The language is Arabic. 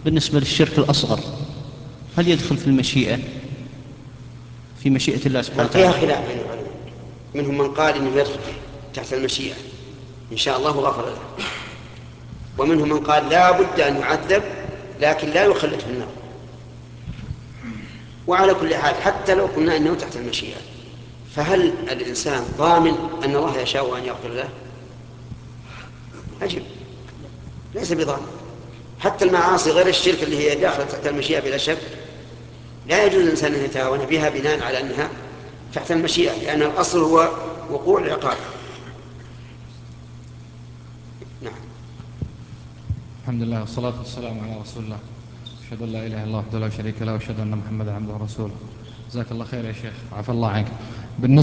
بالنسبة للشرك الأصغر هل يدخل في المشيئة، في مشيئة الله سبحانه فيها وتعالى؟ خلاف بين العلماء، منهم من قال إنه يدخل تحت المشيئة إن شاء الله غفر له، ومنهم من قال لا بد أن يعذب لكن لا يخلد في النار. وعلى كل حال حتى لو قلنا أنه تحت المشيئة، فهل الإنسان ضامن أن الله يشاء أن يغفر له؟ أجب، ليس بضامن. حتى المعاصي غير الشرك اللي هي داخلة تحت المشيئة بلا شك لا يجوز الإنسان أن يتهاون بها بناء على أنها تحت المشيئة، لأن الأصل هو وقوع العقاب. نعم. الحمد لله والصلاة والسلام على رسول الله. أشهد أن لا إله إلا الله وحده لا شريك له وأشهد أن محمدا عبده ورسوله. جزاك الله خير يا شيخ، عفى الله عنك. بالنسبة